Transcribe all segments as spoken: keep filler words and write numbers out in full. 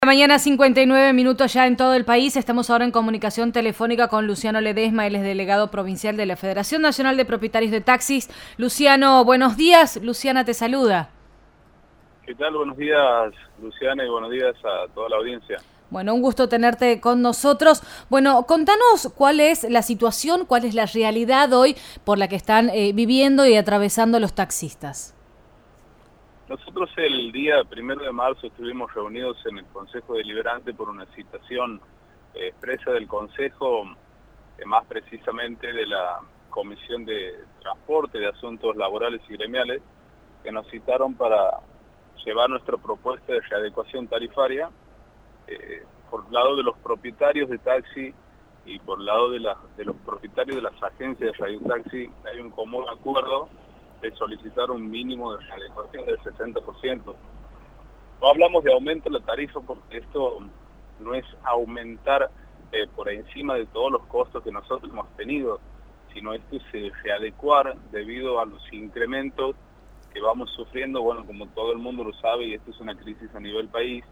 Mañana cincuenta y nueve minutos ya en todo el país. Estamos ahora en comunicación telefónica con Luciano Ledesma, él es delegado provincial de la Federación Nacional de Propietarios de Taxis. Luciano, buenos días. Luciana te saluda. ¿Qué tal? Buenos días, Luciana, y buenos días a toda la audiencia. Bueno, un gusto tenerte con nosotros. Bueno, contanos cuál es la situación, cuál es la realidad hoy por la que están eh, viviendo y atravesando los taxistas. Nosotros el día primero de marzo estuvimos reunidos en el Consejo Deliberante por una citación eh, expresa del Consejo, eh, más precisamente de la Comisión de Transporte de Asuntos Laborales y Gremiales, que nos citaron para llevar nuestra propuesta de readecuación tarifaria eh, por el lado de los propietarios de taxi y por el lado de, la, de los propietarios de las agencias de radiotaxi. Hay un común acuerdo de solicitar un mínimo de readecuación del sesenta por ciento. No hablamos de aumento de la tarifa porque esto no es aumentar eh, por encima de todos los costos que nosotros hemos tenido, sino esto es eh, readecuar debido a los incrementos que vamos sufriendo. Bueno, como todo el mundo lo sabe, y esto es una crisis a nivel país,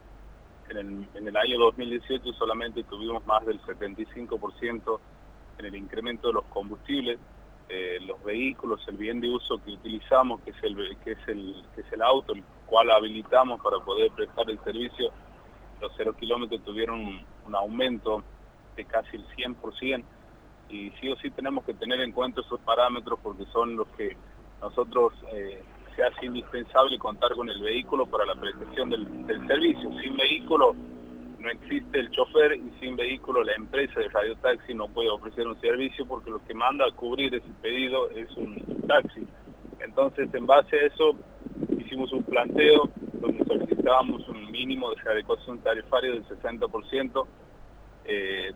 en el, en el año dos mil dieciocho solamente tuvimos más del setenta y cinco por ciento en el incremento de los combustibles. Eh, los vehículos, el bien de uso que utilizamos, que es el que es el que es el auto, el cual habilitamos para poder prestar el servicio, los cero kilómetros tuvieron un, un aumento de casi el cien por ciento, y sí o sí tenemos que tener en cuenta esos parámetros porque son los que nosotros eh, se hace indispensable contar con el vehículo para la prestación del, del servicio. Sin vehículo no existe el chofer, y sin vehículo la empresa de radiotaxi no puede ofrecer un servicio porque lo que manda a cubrir ese pedido es un taxi. Entonces, en base a eso, hicimos un planteo donde solicitábamos un mínimo de readecuación tarifaria del sesenta por ciento. Eh,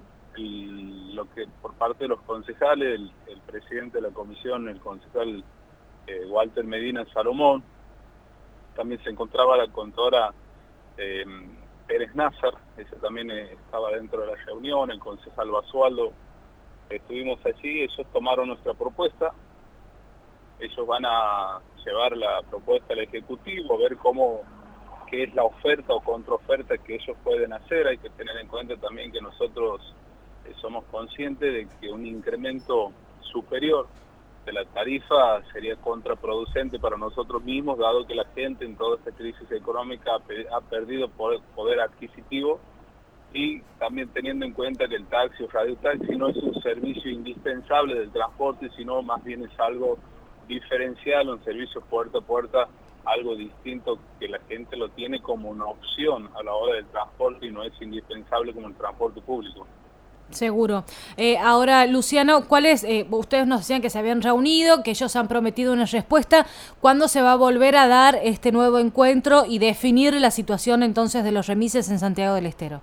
y lo que por parte de los concejales, el, el presidente de la comisión, el concejal eh, Walter Medina Salomón, también se encontraba la contadora eh, Pérez Nazar, ese también eh, estaba dentro de la reunión, el concejal Basualdo, estuvimos allí. Ellos tomaron nuestra propuesta, ellos van a llevar la propuesta al Ejecutivo, a ver cómo, qué es la oferta o contraoferta que ellos pueden hacer. Hay que tener en cuenta también que nosotros eh, somos conscientes de que un incremento superior de la tarifa sería contraproducente para nosotros mismos, dado que la gente en toda esta crisis económica ha perdido poder adquisitivo, y también teniendo en cuenta que el taxi o radiotaxi no es un servicio indispensable del transporte, sino más bien es algo diferencial, un servicio puerta a puerta, algo distinto que la gente lo tiene como una opción a la hora del transporte y no es indispensable como el transporte público. Seguro. Eh, ahora, Luciano, ¿cuál es? Eh, ustedes nos decían que se habían reunido, que ellos han prometido una respuesta. ¿Cuándo se va a volver a dar este nuevo encuentro y definir la situación entonces de los remises en Santiago del Estero?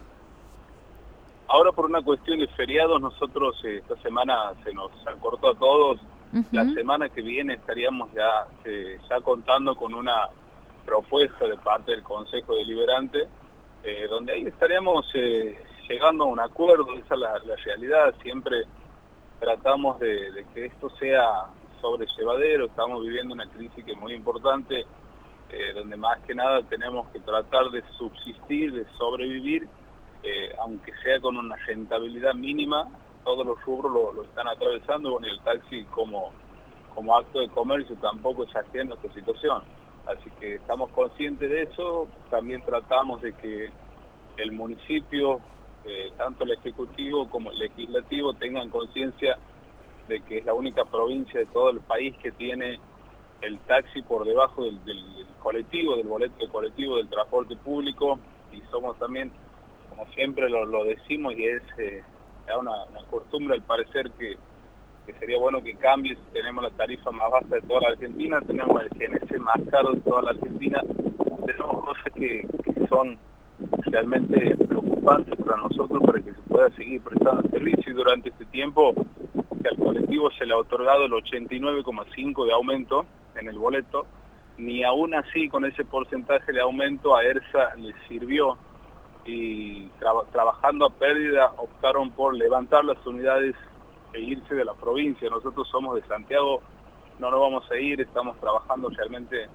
Ahora, por una cuestión de feriados, nosotros eh, esta semana se nos acortó a todos. Uh-huh. La semana que viene estaríamos ya, eh, ya contando con una propuesta de parte del Consejo Deliberante, eh, donde ahí estaríamos eh, llegando a un acuerdo. Esa es la, la realidad. Siempre tratamos de, de que esto sea sobrellevadero. Estamos viviendo una crisis que es muy importante, eh, donde más que nada tenemos que tratar de subsistir, de sobrevivir, eh, aunque sea con una rentabilidad mínima. Todos los rubros lo, lo están atravesando. Bueno, el taxi como, como acto de comercio tampoco es ajeno a esta situación. Así que estamos conscientes de eso. También tratamos de que el municipio, eh, tanto el ejecutivo como el legislativo, tengan conciencia de que es la única provincia de todo el país que tiene el taxi por debajo del, del, del colectivo, del boleto de colectivo, del transporte público, y somos también, como siempre lo, lo decimos, y es eh, una, una costumbre al parecer que, que sería bueno que cambie. Tenemos la tarifa más baja de toda la Argentina, tenemos el G N C más caro de toda la Argentina, tenemos cosas que, que son realmente preocupantes para nosotros, para que se pueda seguir prestando el servicio. Y durante este tiempo que al colectivo se le ha otorgado el ochenta y nueve coma cinco de aumento en el boleto, ni aún así con ese porcentaje de aumento a ERSA le sirvió, y tra- trabajando a pérdida optaron por levantar las unidades e irse de la provincia. Nosotros somos de Santiago, no nos vamos a ir, estamos trabajando realmente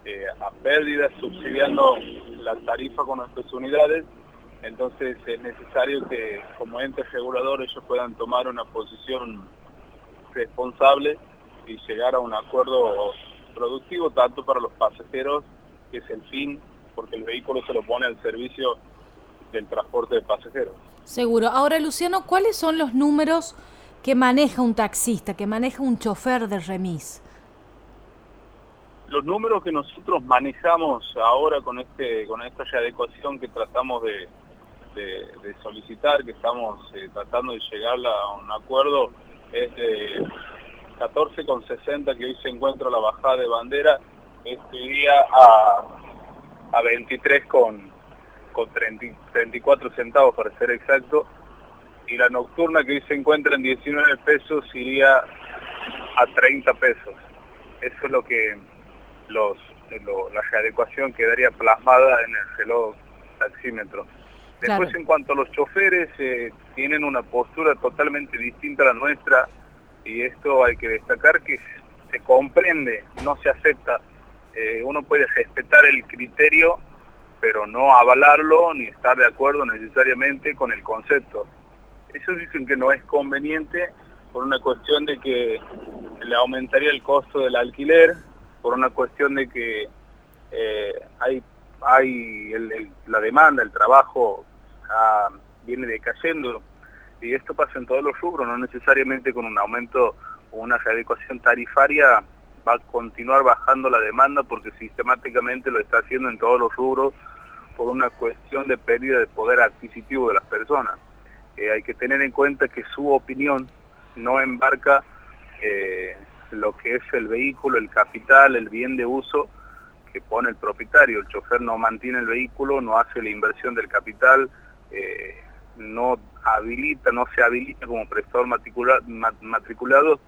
eh, a pérdidas, subsidiando la tarifa con nuestras unidades. Entonces es necesario que como ente regulador ellos puedan tomar una posición responsable y llegar a un acuerdo productivo tanto para los pasajeros, que es el fin, porque el vehículo se lo pone al servicio del transporte de pasajeros. Seguro. Ahora, Luciano, ¿cuáles son los números que maneja un taxista, que maneja un chofer de remis? Los números que nosotros manejamos ahora con este con esta readecuación que tratamos de, de, de solicitar, que estamos eh, tratando de llegar a un acuerdo, es de catorce con sesenta, que hoy se encuentra la bajada de bandera, este día a, a veintitrés con treinta y cuatro centavos para ser exacto, y la nocturna que hoy se encuentra en diecinueve pesos iría a treinta pesos. Eso es lo que los lo, la readecuación quedaría plasmada en el reloj taxímetro. Después, claro, en cuanto a los choferes, eh, tienen una postura totalmente distinta a la nuestra, y esto hay que destacar que se comprende, no se acepta. Eh, uno puede respetar el criterio, pero no avalarlo ni estar de acuerdo necesariamente con el concepto. Ellos dicen que no es conveniente por una cuestión de que le aumentaría el costo del alquiler, por una cuestión de que eh, hay, hay el, el, la demanda, el trabajo ah, viene decayendo, y esto pasa en todos los rubros, no necesariamente con un aumento o una readecuación tarifaria va a continuar bajando la demanda, porque sistemáticamente lo está haciendo en todos los rubros por una cuestión de pérdida de poder adquisitivo de las personas. Eh, hay que tener en cuenta que su opinión no embarca eh, lo que es el vehículo, el capital, el bien de uso que pone el propietario. El chofer no mantiene el vehículo, no hace la inversión del capital, eh, no habilita, no se habilita como prestador matricula, matriculado,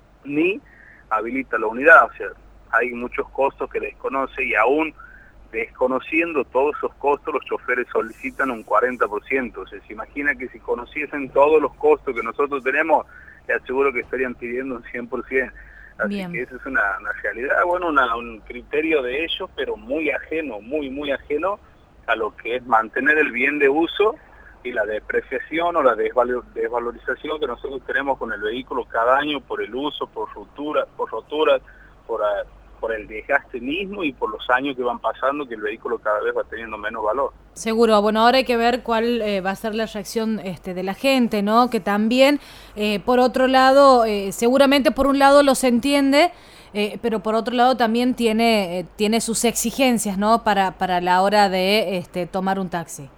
ni habilita la unidad. O sea, hay muchos costos que desconoce, y aún desconociendo todos esos costos, los choferes solicitan un cuarenta por ciento. O sea, se imagina que si conociesen todos los costos que nosotros tenemos, le aseguro que estarían pidiendo un cien por ciento. Así Bien. que esa es una, una realidad, bueno, una, un criterio de ellos, pero muy ajeno, muy, muy ajeno a lo que es mantener el bien de uso y la depreciación o la desvalorización que nosotros tenemos con el vehículo cada año por el uso, por roturas, por roturas, por, por el desgaste mismo y por los años que van pasando, que el vehículo cada vez va teniendo menos valor. Seguro. Bueno, ahora hay que ver cuál eh, va a ser la reacción este, de la gente, ¿no? Que también, eh, por otro lado, eh, seguramente por un lado los entiende, eh, pero por otro lado también tiene, eh, tiene sus exigencias, ¿no? Para, para la hora de este, tomar un taxi.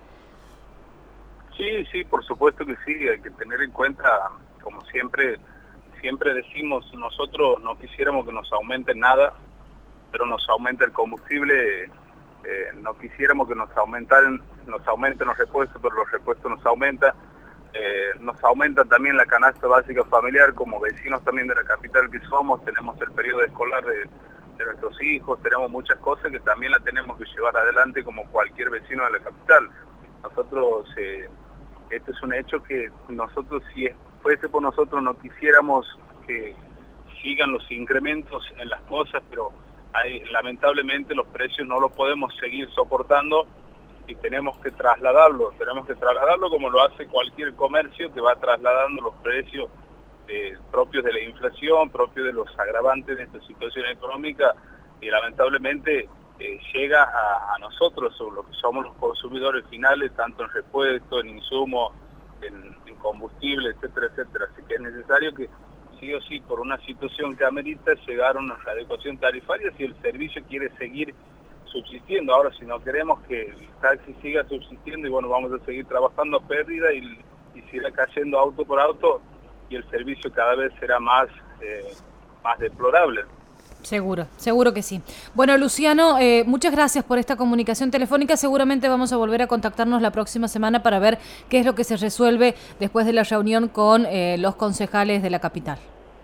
Sí, sí, por supuesto que sí. Hay que tener en cuenta, como siempre, siempre decimos, nosotros no quisiéramos que nos aumenten nada, pero nos aumenta el combustible. Eh, no quisiéramos que nos aumentaran, nos aumenten los repuestos, pero los repuestos nos aumentan. Eh, nos aumenta también la canasta básica familiar, como vecinos también de la capital que somos, tenemos el periodo escolar de, de nuestros hijos, tenemos muchas cosas que también la tenemos que llevar adelante como cualquier vecino de la capital. Nosotros, eh, este es un hecho que nosotros, si fuese por nosotros, no quisiéramos que sigan los incrementos en las cosas, pero hay, lamentablemente los precios no los podemos seguir soportando y tenemos que trasladarlo, tenemos que trasladarlo como lo hace cualquier comercio que va trasladando los precios eh, propios de la inflación, propios de los agravantes de esta situación económica, y lamentablemente eh, llega a, a nosotros, o lo que somos los consumidores finales, tanto en repuestos, en insumos, en, en combustible, etcétera, etcétera. Así que es necesario que sí o sí, por una situación que amerita, llegar a una adecuación tarifaria si el servicio quiere seguir subsistiendo. Ahora, si no queremos que el taxi siga subsistiendo, y bueno, vamos a seguir trabajando a pérdida y, y se irá cayendo auto por auto, y el servicio cada vez será más, eh, más deplorable. Seguro, seguro que sí. Bueno, Luciano, eh, muchas gracias por esta comunicación telefónica. Seguramente vamos a volver a contactarnos la próxima semana para ver qué es lo que se resuelve después de la reunión con eh, los concejales de la capital.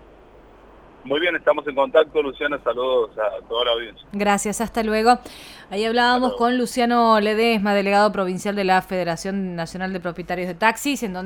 Muy bien, estamos en contacto, Luciana. Saludos a toda la audiencia. Gracias, hasta luego. Ahí hablábamos con Luciano Ledesma, delegado provincial de la Federación Nacional de Propietarios de Taxis, en donde